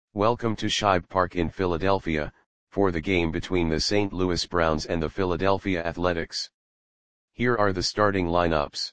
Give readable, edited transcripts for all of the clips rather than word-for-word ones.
Welcome to Shibe Park in Philadelphia, for the game between the St. Louis Browns and the Philadelphia Athletics. Here are the starting lineups.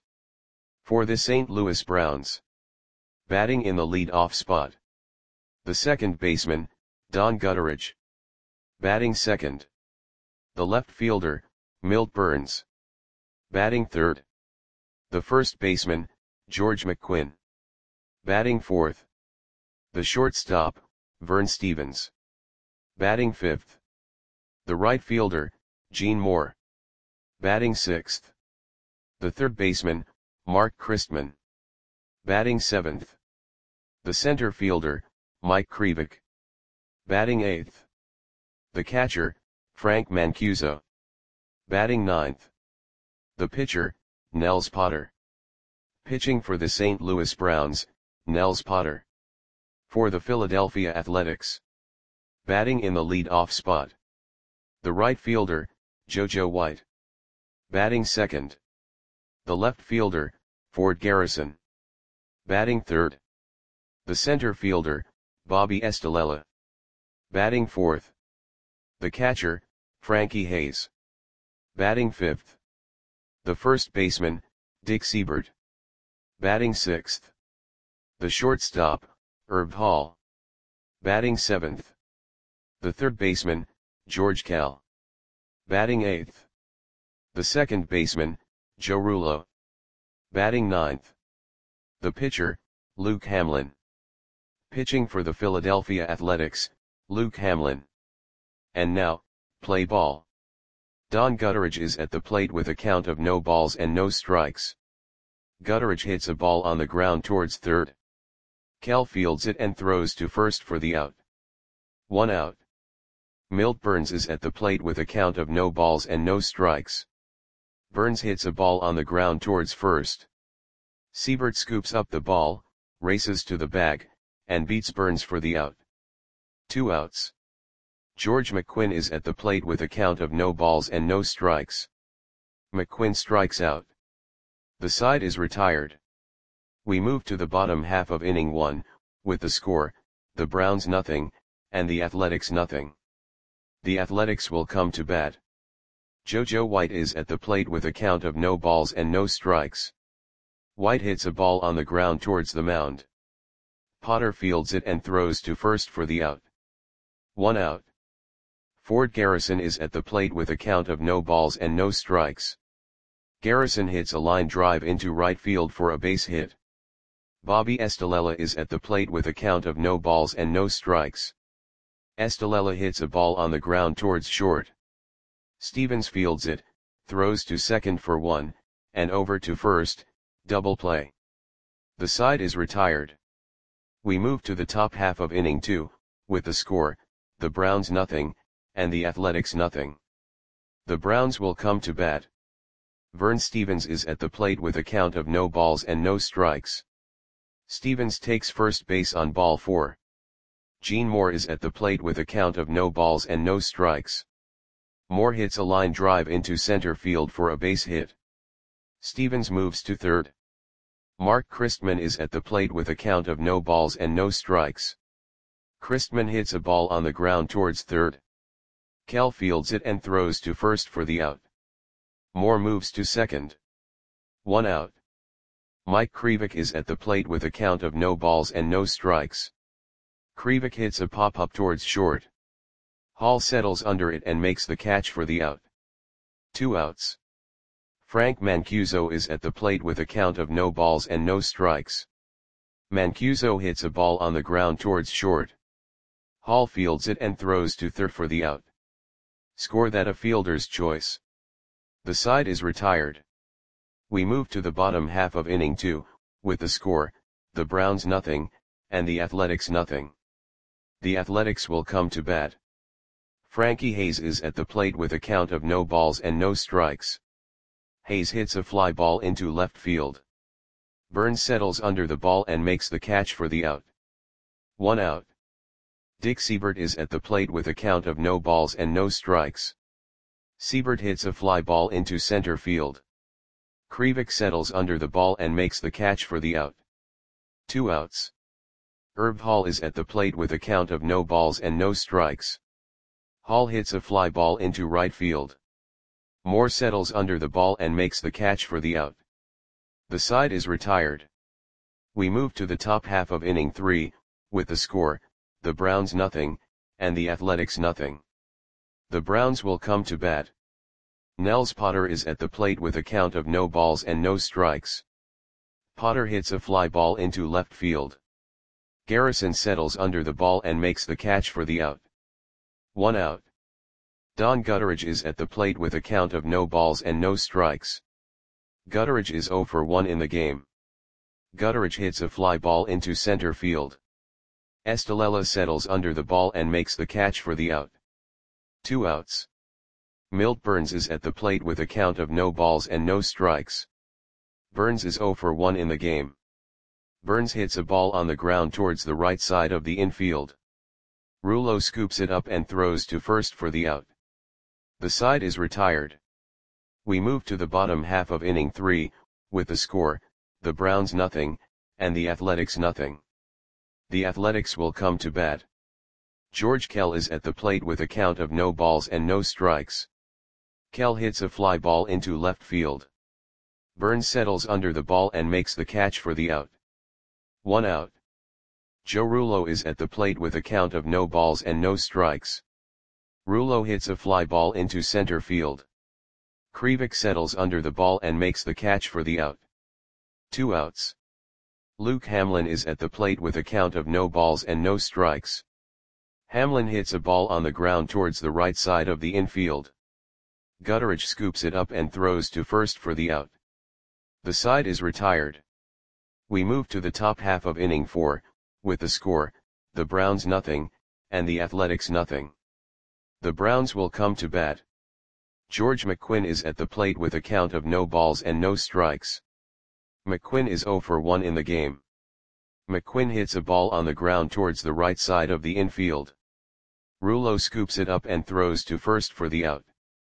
For the St. Louis Browns. Batting in the lead-off spot. The second baseman, Don Gutteridge. Batting second. The left fielder, Milt Burns. Batting third. The first baseman, George McQuinn. Batting fourth. The shortstop, Vern Stephens. Batting fifth. The right fielder, Gene Moore. Batting sixth. The third baseman, Mark Christman. Batting seventh. The center fielder, Mike Krivik. Batting eighth. The catcher, Frank Mancuso. Batting ninth. The pitcher, Nels Potter. Pitching for the St. Louis Browns, Nels Potter. For the Philadelphia Athletics. Batting in the lead-off spot. The right fielder, JoJo White. Batting second. The left fielder, Ford Garrison. Batting third. The center fielder, Bobby Estalella. Batting fourth. The catcher, Frankie Hayes. Batting fifth. The first baseman, Dick Seibert. Batting sixth. The shortstop, Herb Hall. Batting seventh. The third baseman, George Kell. Batting eighth. The second baseman, Joe Rullo. Batting ninth. The pitcher, Luke Hamlin. Pitching for the Philadelphia Athletics, Luke Hamlin. And now, play ball. Don Gutteridge is at the plate with a count of no balls and no strikes. Gutteridge hits a ball on the ground towards third. Kell fields it and throws to first for the out. 1 out. Milt Burns is at the plate with a count of no balls and no strikes. Burns hits a ball on the ground towards first. Seibert scoops up the ball, races to the bag, and beats Burns for the out. 2 outs. George McQuinn is at the plate with a count of no balls and no strikes. McQuinn strikes out. The side is retired. We move to the bottom half of inning 1, with the score, the Browns nothing, and the Athletics nothing. The Athletics will come to bat. JoJo White is at the plate with a count of no balls and no strikes. White hits a ball on the ground towards the mound. Potter fields it and throws to first for the out. 1 out. Ford Garrison is at the plate with a count of no balls and no strikes. Garrison hits a line drive into right field for a base hit. Bobby Estalella is at the plate with a count of no balls and no strikes. Estalella hits a ball on the ground towards short. Stephens fields it, throws to second for 1, and over to first, double play. The side is retired. We move to the top half of inning 2, with the score, the Browns nothing, and the Athletics nothing. The Browns will come to bat. Vern Stephens is at the plate with a count of no balls and no strikes. Stephens takes first base on ball 4. Gene Moore is at the plate with a count of no balls and no strikes. Moore hits a line drive into center field for a base hit. Stephens moves to third. Mark Christman is at the plate with a count of no balls and no strikes. Christman hits a ball on the ground towards third. Kell fields it and throws to first for the out. Moore moves to second. 1 out. Mike Krivik is at the plate with a count of no balls and no strikes. Krivik hits a pop-up towards short. Hall settles under it and makes the catch for the out. 2 outs. Frank Mancuso is at the plate with a count of no balls and no strikes. Mancuso hits a ball on the ground towards short. Hall fields it and throws to third for the out. Score that a fielder's choice. The side is retired. We move to the bottom half of inning 2, with the score, the Browns nothing, and the Athletics nothing. The Athletics will come to bat. Frankie Hayes is at the plate with a count of no balls and no strikes. Hayes hits a fly ball into left field. Burns settles under the ball and makes the catch for the out. 1 out. Dick Seibert is at the plate with a count of no balls and no strikes. Seibert hits a fly ball into center field. Krivik settles under the ball and makes the catch for the out. 2 outs. Herb Hall is at the plate with a count of no balls and no strikes. Hall hits a fly ball into right field. Moore settles under the ball and makes the catch for the out. The side is retired. We move to the top half of inning 3, with the score, the Browns nothing, and the Athletics nothing. The Browns will come to bat. Nels Potter is at the plate with a count of no balls and no strikes. Potter hits a fly ball into left field. Garrison settles under the ball and makes the catch for the out. 1 out. Don Gutteridge is at the plate with a count of no balls and no strikes. Gutteridge is 0 for 1 in the game. Gutteridge hits a fly ball into center field. Estalella settles under the ball and makes the catch for the out. 2 outs. Milt Burns is at the plate with a count of no balls and no strikes. Burns is 0 for 1 in the game. Burns hits a ball on the ground towards the right side of the infield. Rouleau scoops it up and throws to first for the out. The side is retired. We move to the bottom half of inning 3, with the score, the Browns nothing, and the Athletics nothing. The Athletics will come to bat. George Kell is at the plate with a count of no balls and no strikes. Kell hits a fly ball into left field. Burns settles under the ball and makes the catch for the out. 1 out. Joe Rouleau is at the plate with a count of no balls and no strikes. Rouleau hits a fly ball into center field. Krivik settles under the ball and makes the catch for the out. 2 outs. Luke Hamlin is at the plate with a count of no balls and no strikes. Hamlin hits a ball on the ground towards the right side of the infield. Gutteridge scoops it up and throws to first for the out. The side is retired. We move to the top half of inning 4, with the score, the Browns nothing, and the Athletics nothing. The Browns will come to bat. George McQuinn is at the plate with a count of no balls and no strikes. McQuinn is 0 for 1 in the game. McQuinn hits a ball on the ground towards the right side of the infield. Rouleau scoops it up and throws to first for the out.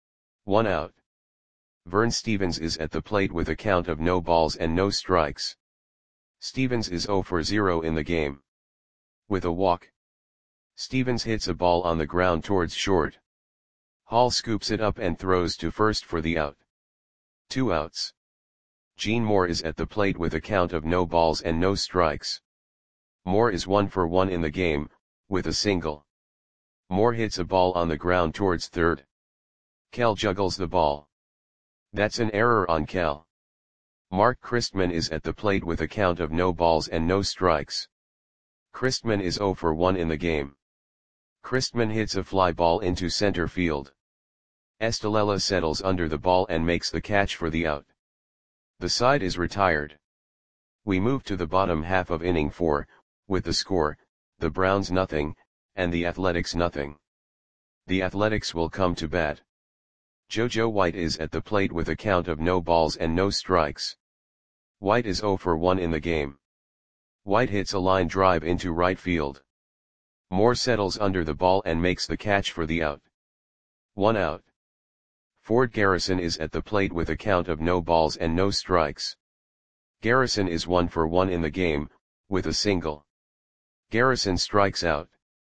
1 out. Vern Stevens is at the plate with a count of no balls and no strikes. Stevens is 0 for 0 in the game. With a walk. Stevens hits a ball on the ground towards short. Hall scoops it up and throws to first for the out. 2 outs. Gene Moore is at the plate with a count of no balls and no strikes. Moore is 1 for 1 in the game, with a single. Moore hits a ball on the ground towards third. Kell juggles the ball. That's an error on Kell. Mark Christman is at the plate with a count of no balls and no strikes. Christman is 0 for 1 in the game. Christman hits a fly ball into center field. Estalella settles under the ball and makes the catch for the out. The side is retired. We move to the bottom half of inning 4, with the score, the Browns nothing, and the Athletics nothing. The Athletics will come to bat. JoJo White is at the plate with a count of no balls and no strikes. White is 0 for 1 in the game. White hits a line drive into right field. Moore settles under the ball and makes the catch for the out. 1 out. Ford Garrison is at the plate with a count of no balls and no strikes. Garrison is 1 for 1 in the game, with a single. Garrison strikes out.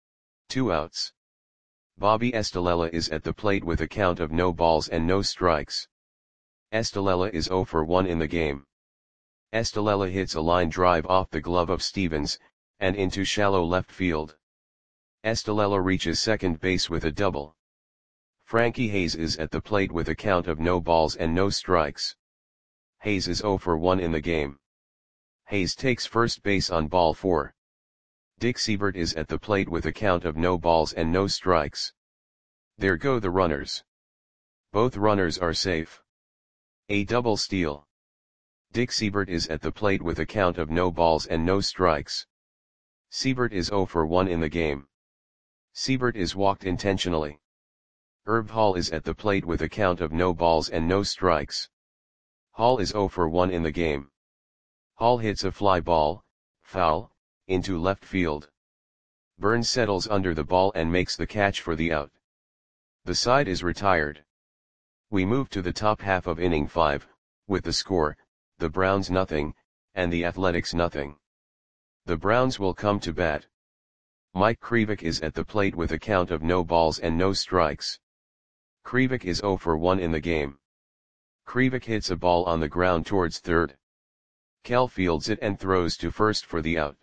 2 outs. Bobby Estalella is at the plate with a count of no balls and no strikes. Estalella is 0 for 1 in the game. Estalella hits a line drive off the glove of Stevens, and into shallow left field. Estalella reaches second base with a double. Frankie Hayes is at the plate with a count of no balls and no strikes. Hayes is 0 for 1 in the game. Hayes takes first base on ball 4. Dick Siebert is at the plate with a count of no balls and no strikes. There go the runners. Both runners are safe. A double steal. Dick Siebert is at the plate with a count of no balls and no strikes. Siebert is 0 for 1 in the game. Siebert is walked intentionally. Herb Hall is at the plate with a count of no balls and no strikes. Hall is 0 for 1 in the game. Hall hits a fly ball, foul, into left field. Burns settles under the ball and makes the catch for the out. The side is retired. We move to the top half of inning 5, with the score, the Browns nothing, and the Athletics nothing. The Browns will come to bat. Mike Krivik is at the plate with a count of no balls and no strikes. Krivik is 0 for 1 in the game. Krivik hits a ball on the ground towards third. Kell fields it and throws to first for the out.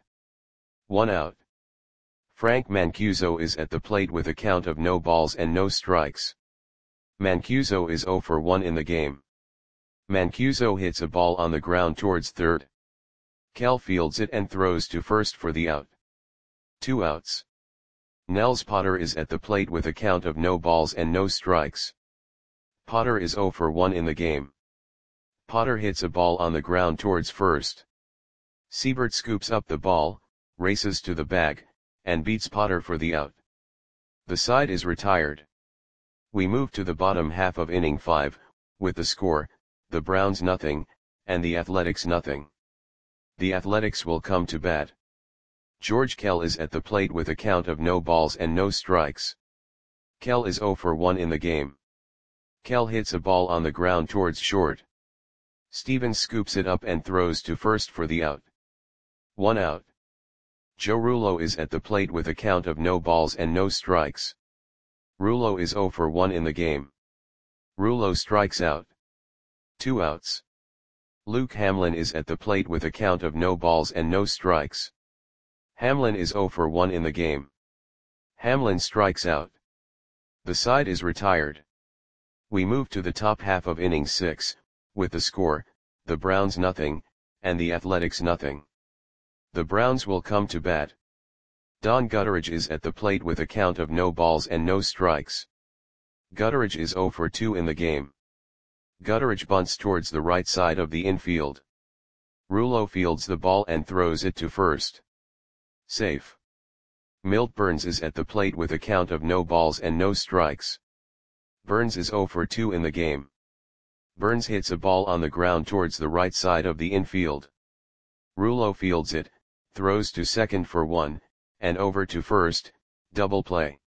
1 out. Frank Mancuso is at the plate with a count of no balls and no strikes. Mancuso is 0 for 1 in the game. Mancuso hits a ball on the ground towards third. Kell fields it and throws to first for the out. 2 outs. Nels Potter is at the plate with a count of no balls and no strikes. Potter is 0 for 1 in the game. Potter hits a ball on the ground towards first. Siebert scoops up the ball, races to the bag, and beats Potter for the out. The side is retired. We move to the bottom half of inning 5, with the score, the Browns nothing, and the Athletics nothing. The Athletics will come to bat. George Kell is at the plate with a count of no balls and no strikes. Kell is 0 for 1 in the game. Kell hits a ball on the ground towards short. Stevens scoops it up and throws to first for the out. 1 out. Joe Rullo is at the plate with a count of no balls and no strikes. Rullo is 0 for 1 in the game. Rullo strikes out. 2 outs. Luke Hamlin is at the plate with a count of no balls and no strikes. Hamlin is 0 for 1 in the game. Hamlin strikes out. The side is retired. We move to the top half of inning 6, with the score, the Browns nothing, and the Athletics nothing. The Browns will come to bat. Don Gutteridge is at the plate with a count of no balls and no strikes. Gutteridge is 0 for 2 in the game. Gutteridge bunts towards the right side of the infield. Rullo fields the ball and throws it to first. Safe. Milt Burns is at the plate with a count of no balls and no strikes. Burns is 0 for 2 in the game. Burns hits a ball on the ground towards the right side of the infield. Rullo fields it, throws to second for 1, and over to first, double play.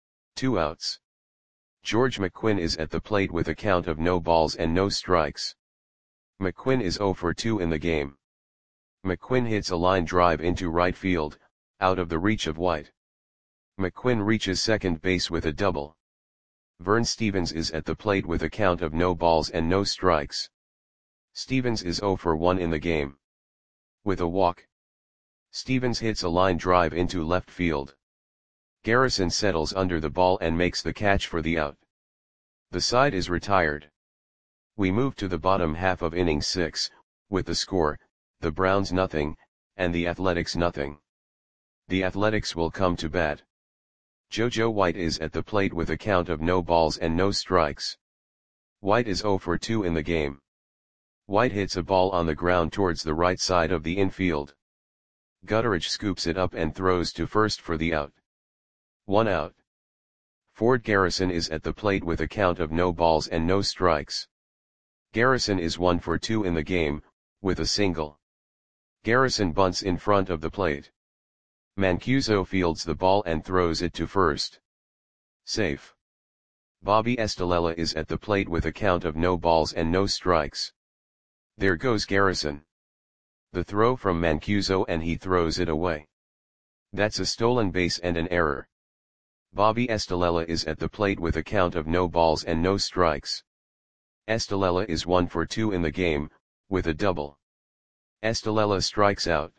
2 outs. George McQuinn is at the plate with a count of no balls and no strikes. McQuinn is 0 for 2 in the game. McQuinn hits a line drive into right field, out of the reach of White. McQuinn reaches second base with a double. Vern Stevens is at the plate with a count of no balls and no strikes. Stevens is 0 for 1 in the game. With a walk, Stevens hits a line drive into left field. Garrison settles under the ball and makes the catch for the out. The side is retired. We move to the bottom half of inning 6, with the score, the Browns nothing, and the Athletics nothing. The Athletics will come to bat. JoJo White is at the plate with a count of no balls and no strikes. White is 0 for 2 in the game. White hits a ball on the ground towards the right side of the infield. Gutteridge scoops it up and throws to first for the out. 1 out. Ford Garrison is at the plate with a count of no balls and no strikes. Garrison is 1 for 2 in the game, with a single. Garrison bunts in front of the plate. Mancuso fields the ball and throws it to first. Safe. Bobby Estalella is at the plate with a count of no balls and no strikes. There goes Garrison. The throw from Mancuso and he throws it away. That's a stolen base and an error. Bobby Estalella is at the plate with a count of no balls and no strikes. Estalella is 1 for 2 in the game, with a double. Estalella strikes out.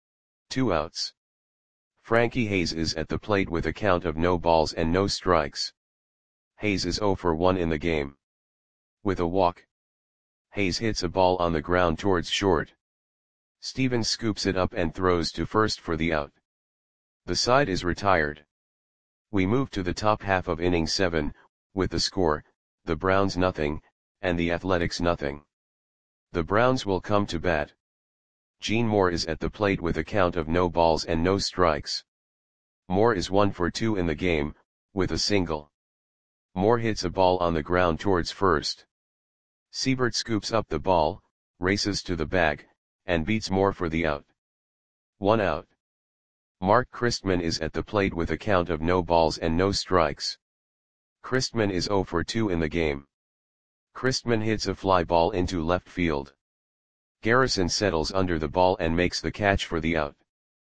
2 outs. Frankie Hayes is at the plate with a count of no balls and no strikes. Hayes is 0 for 1 in the game. With a walk, Hayes hits a ball on the ground towards short. Stevens scoops it up and throws to first for the out. The side is retired. We move to the top half of inning 7, with the score, the Browns nothing, and the Athletics nothing. The Browns will come to bat. Gene Moore is at the plate with a count of no balls and no strikes. Moore is 1 for 2 in the game, with a single. Moore hits a ball on the ground towards first. Siebert scoops up the ball, races to the bag, and beats Moore for the out. 1 out. Mark Christman is at the plate with a count of no balls and no strikes. Christman is 0 for 2 in the game. Christman hits a fly ball into left field. Garrison settles under the ball and makes the catch for the out.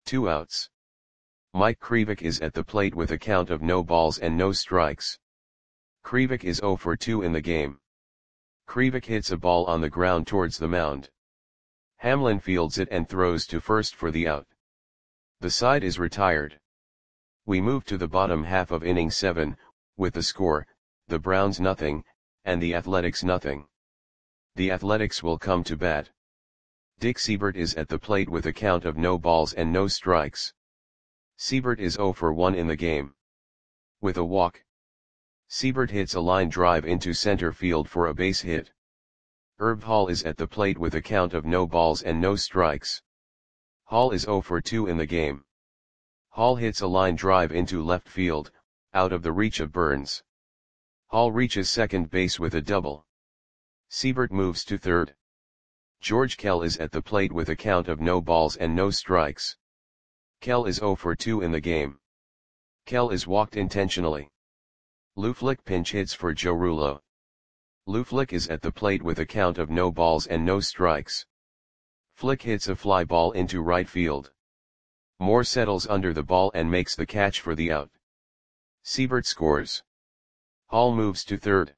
2 outs. Mike Krivik is at the plate with a count of no balls and no strikes. Krivik is 0 for 2 in the game. Krivik hits a ball on the ground towards the mound. Hamlin fields it and throws to first for the out. The side is retired. We move to the bottom half of inning 7, with the score, the Browns nothing, and the Athletics nothing. The Athletics will come to bat. Dick Seibert is at the plate with a count of no balls and no strikes. Seibert is 0 for 1 in the game. With a walk. Seibert hits a line drive into center field for a base hit. Herb Hall is at the plate with a count of no balls and no strikes. Hall is 0 for 2 in the game. Hall hits a line drive into left field, out of the reach of Burns. Hall reaches second base with a double. Seibert moves to third. George Kell is at the plate with a count of no balls and no strikes. Kell is 0 for 2 in the game. Kell is walked intentionally. Lou Flick pinch hits for Joe Rullo. Lou Flick is at the plate with a count of no balls and no strikes. Flick hits a fly ball into right field. Moore settles under the ball and makes the catch for the out. Seibert scores. Hall moves to third.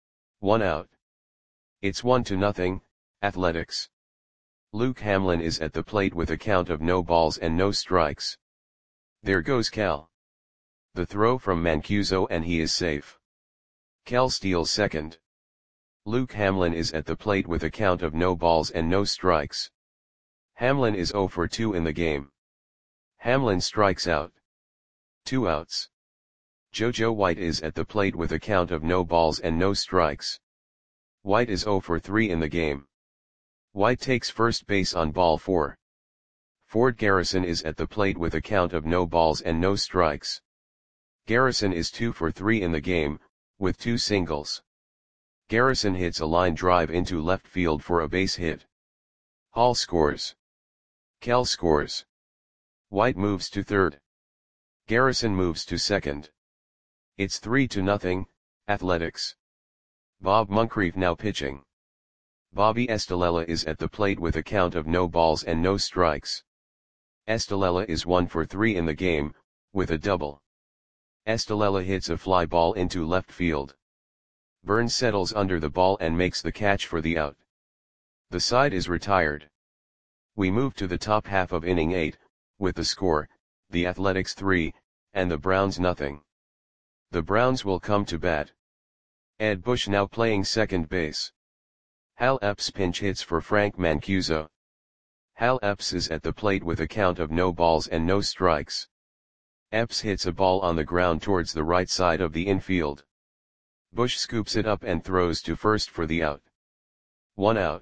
1 out. It's 1-0, Athletics. Luke Hamlin is at the plate with a count of no balls and no strikes. There goes Cal. The throw from Mancuso and he is safe. Cal steals second. Luke Hamlin is at the plate with a count of no balls and no strikes. Hamlin is 0 for 2 in the game. Hamlin strikes out. 2 outs. JoJo White is at the plate with a count of no balls and no strikes. White is 0 for 3 in the game. White takes first base on ball 4. Ford Garrison is at the plate with a count of no balls and no strikes. Garrison is 2 for 3 in the game, with 2 singles. Garrison hits a line drive into left field for a base hit. Hall scores. Kell scores. White moves to third. Garrison moves to second. It's 3-0, Athletics. Bob Moncrief now pitching. Bobby Estalella is at the plate with a count of no balls and no strikes. Estalella is 1 for 3 in the game, with a double. Estalella hits a fly ball into left field. Burns settles under the ball and makes the catch for the out. The side is retired. We move to the top half of inning 8, with the score, the Athletics 3, and the Browns nothing. The Browns will come to bat. Ed Bush now playing second base. Hal Epps pinch hits for Frank Mancuso. Hal Epps is at the plate with a count of no balls and no strikes. Epps hits a ball on the ground towards the right side of the infield. Bush scoops it up and throws to first for the out. 1 out.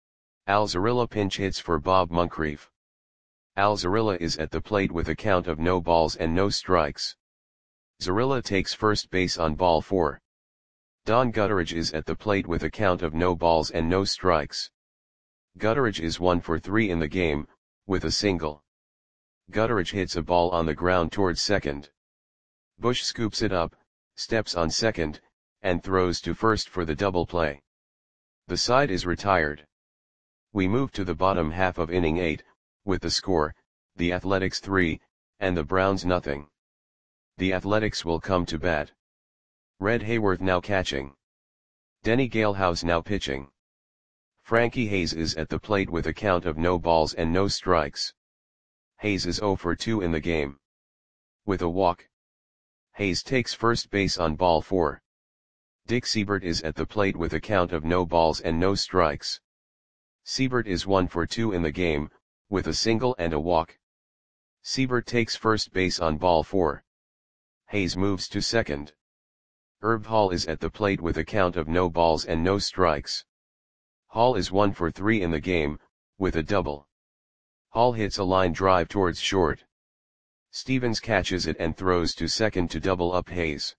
Al Zarilla pinch hits for Bob Moncrief. Al Zarilla is at the plate with a count of no balls and no strikes. Zarilla takes first base on ball 4. Don Gutteridge is at the plate with a count of no balls and no strikes. Gutteridge is 1 for 3 in the game, with a single. Gutteridge hits a ball on the ground towards second. Bush scoops it up, steps on second, and throws to first for the double play. The side is retired. We move to the bottom half of inning 8, with the score, the Athletics 3, and the Browns nothing. The Athletics will come to bat. Red Hayworth now catching. Denny Galehouse now pitching. Frankie Hayes is at the plate with a count of no balls and no strikes. Hayes is 0 for 2 in the game. With a walk. Hayes takes first base on ball 4. Dick Seibert is at the plate with a count of no balls and no strikes. Seibert is 1 for 2 in the game, with a single and a walk. Seibert takes first base on ball 4. Hayes moves to second. Herb Hall is at the plate with a count of no balls and no strikes. Hall is 1 for 3 in the game, with a double. Hall hits a line drive towards short. Stevens catches it and throws to second to double up Hayes.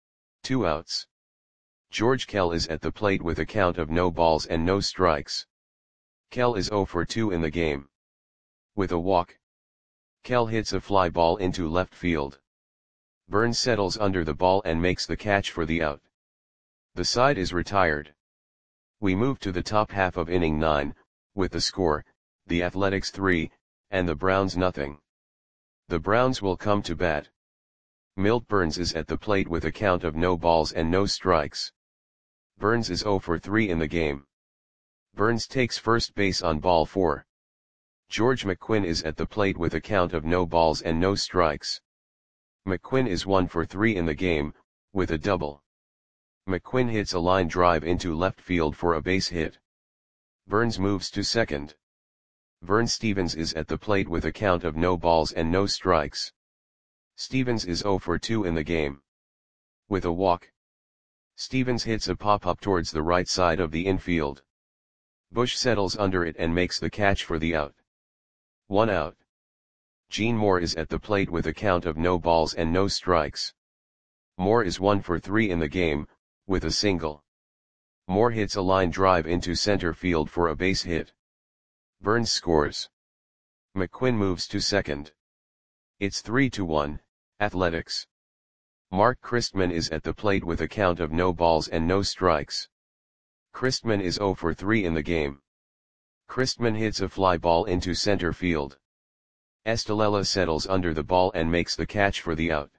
2 outs. George Kell is at the plate with a count of no balls and no strikes. Kell is 0 for 2 in the game. With a walk. Kell hits a fly ball into left field. Burns settles under the ball and makes the catch for the out. The side is retired. We move to the top half of inning 9, with the score, the Athletics 3, and the Browns nothing. The Browns will come to bat. Milt Burns is at the plate with a count of no balls and no strikes. Burns is 0 for 3 in the game. Burns takes first base on ball 4. George McQuinn is at the plate with a count of no balls and no strikes. McQuinn is 1 for 3 in the game, with a double. McQuinn hits a line drive into left field for a base hit. Burns moves to second. Vern Stevens is at the plate with a count of no balls and no strikes. Stevens is 0 for 2 in the game. With a walk. Stevens hits a pop-up towards the right side of the infield. Bush settles under it and makes the catch for the out. 1 out. Gene Moore is at the plate with a count of no balls and no strikes. Moore is 1 for 3 in the game, with a single. Moore hits a line drive into center field for a base hit. Burns scores. McQuinn moves to second. It's 3-1, Athletics. Mark Christman is at the plate with a count of no balls and no strikes. Christman is 0 for 3 in the game. Christman hits a fly ball into center field. Estalella settles under the ball and makes the catch for the out.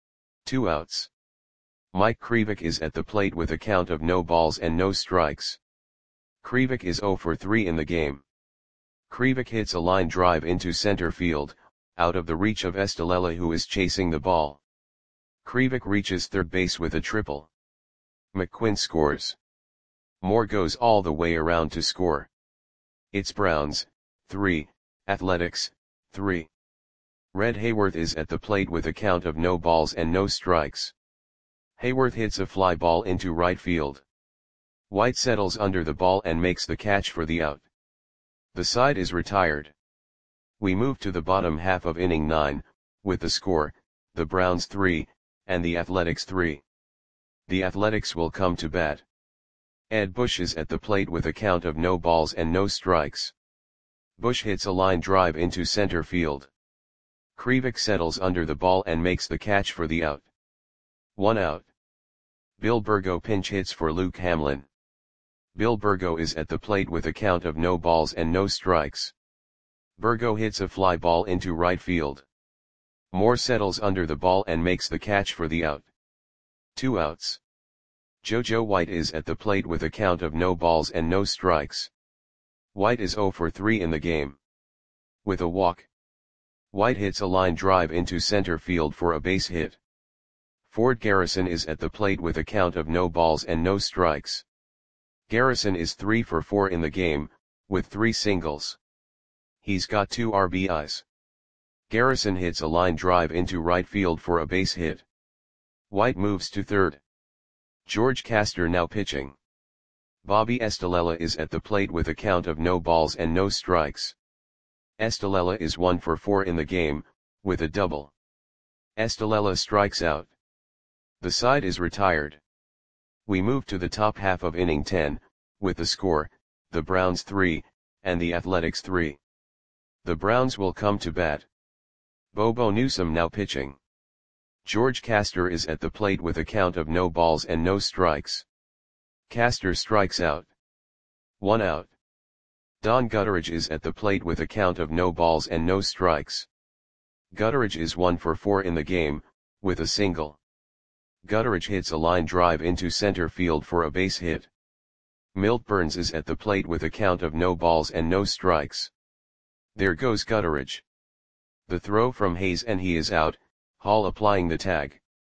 2 outs. Mike Krivik is at the plate with a count of no balls and no strikes. Krivik is 0 for 3 in the game. Krivik hits a line drive into center field, out of the reach of Estalella, who is chasing the ball. Krivik reaches third base with a triple. McQuinn scores. Moore goes all the way around to score. It's Browns, 3, Athletics, 3. Red Hayworth is at the plate with a count of no balls and no strikes. Hayworth hits a fly ball into right field. White settles under the ball and makes the catch for the out. The side is retired. We move to the bottom half of inning 9, with the score, the Browns 3, and the Athletics 3. The Athletics will come to bat. Ed Bush is at the plate with a count of no balls and no strikes. Bush hits a line drive into center field. Krivik settles under the ball and makes the catch for the out. 1 out. Bill Burgo pinch hits for Luke Hamlin. Bill Burgo is at the plate with a count of no balls and no strikes. Burgo hits a fly ball into right field. Moore settles under the ball and makes the catch for the out. 2 outs. JoJo White is at the plate with a count of no balls and no strikes. White is 0 for 3 in the game. With a walk. White hits a line drive into center field for a base hit. Ford Garrison is at the plate with a count of no balls and no strikes. Garrison is 3 for 4 in the game, with 3 singles. He's got 2 RBIs. Garrison hits a line drive into right field for a base hit. White moves to third. George Castor now pitching. Bobby Estalella is at the plate with a count of no balls and no strikes. Estalella is 1 for 4 in the game, with a double. Estalella strikes out. The side is retired. We move to the top half of inning 10, with the score, the Browns 3, and the Athletics 3. The Browns will come to bat. Bobo Newsome now pitching. George Castor is at the plate with a count of no balls and no strikes. Castor strikes out. 1 out. Don Gutteridge is at the plate with a count of no balls and no strikes. Gutteridge is 1 for 4 in the game, with a single. Gutteridge hits a line drive into center field for a base hit. Milt Burns is at the plate with a count of no balls and no strikes. There goes Gutteridge. The throw from Hayes and he is out, Hall applying the tag.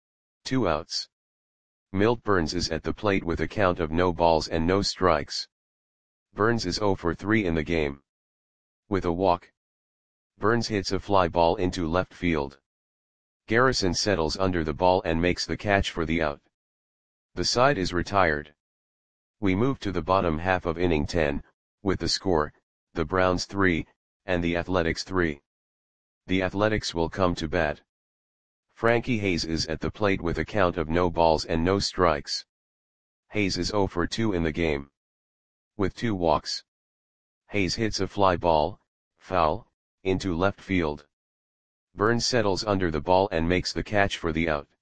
2 outs. Milt Burns is at the plate with a count of no balls and no strikes. Burns is 0 for 3 in the game. With a walk. Burns hits a fly ball into left field. Garrison settles under the ball and makes the catch for the out. The side is retired. We move to the bottom half of inning 10, with the score, the Browns 3, and the Athletics 3. The Athletics will come to bat. Frankie Hayes is at the plate with a count of no balls and no strikes. Hayes is 0 for 2 in the game. With 2 walks. Hayes hits a fly ball, foul, into left field. Burns settles under the ball and makes the catch for the out.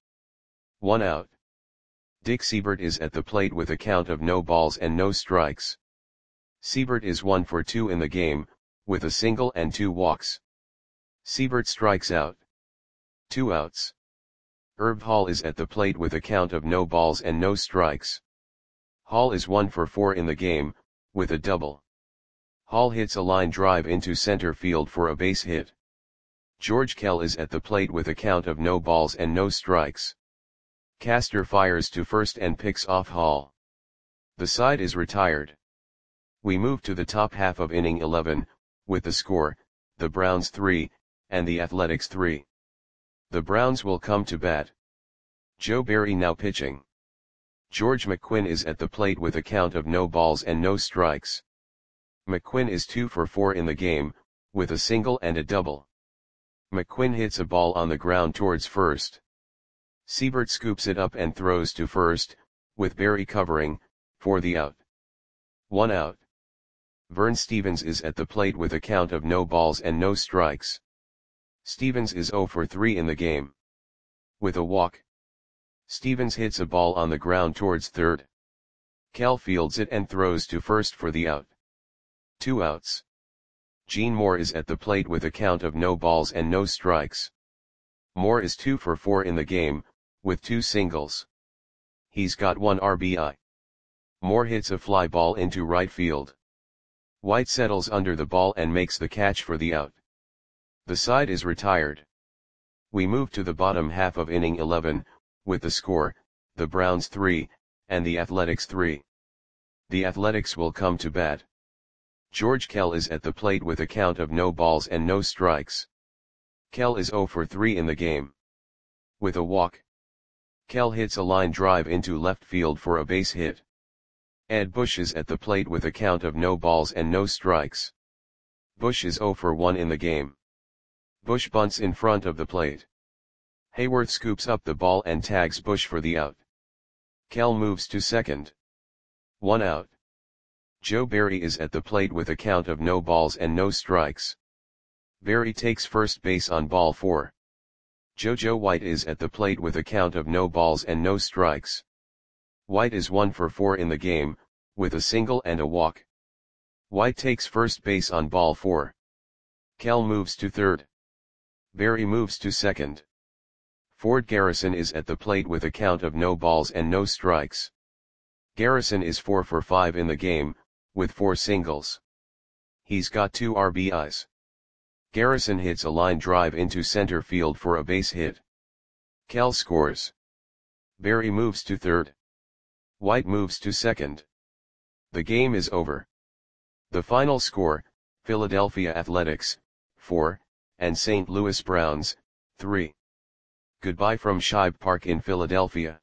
1 out. Dick Siebert is at the plate with a count of no balls and no strikes. Siebert is 1 for 2 in the game, with a single and 2 walks. Siebert strikes out. 2 outs. Herb Hall is at the plate with a count of no balls and no strikes. Hall is 1 for 4 in the game, with a double. Hall hits a line drive into center field for a base hit. George Kell is at the plate with a count of no balls and no strikes. Castor fires to first and picks off Hall. The side is retired. We move to the top half of inning 11, with the score, the Browns 3, and the Athletics 3. The Browns will come to bat. Joe Barry now pitching. George McQuinn is at the plate with a count of no balls and no strikes. McQuinn is 2 for 4 in the game, with a single and a double. McQuinn hits a ball on the ground towards first. Siebert scoops it up and throws to first, with Barry covering, for the out. 1 out. Vern Stevens is at the plate with a count of no balls and no strikes. Stevens is 0 for 3 in the game. With a walk. Stevens hits a ball on the ground towards third. Kell fields it and throws to first for the out. 2 outs. Gene Moore is at the plate with a count of no balls and no strikes. Moore is 2 for 4 in the game, with 2 singles. He's got 1 RBI. Moore hits a fly ball into right field. White settles under the ball and makes the catch for the out. The side is retired. We move to the bottom half of inning 11, with the score, the Browns 3, and the Athletics 3. The Athletics will come to bat. George Kell is at the plate with a count of no balls and no strikes. Kell is 0 for 3 in the game. With a walk. Kell hits a line drive into left field for a base hit. Ed Bush is at the plate with a count of no balls and no strikes. Bush is 0 for 1 in the game. Bush bunts in front of the plate. Hayworth scoops up the ball and tags Bush for the out. Kell moves to second. 1 out. Joe Barry is at the plate with a count of no balls and no strikes. Barry takes first base on ball 4. JoJo White is at the plate with a count of no balls and no strikes. White is 1 for 4 in the game, with a single and a walk. White takes first base on ball 4. Kell moves to third. Barry moves to second. Ford Garrison is at the plate with a count of no balls and no strikes. Garrison is 4 for 5 in the game, with 4 singles. He's got 2 RBIs. Garrison hits a line drive into center field for a base hit. Kell scores. Barry moves to third. White moves to second. The game is over. The final score, Philadelphia Athletics, 4, and St. Louis Browns, 3. Goodbye from Shibe Park in Philadelphia.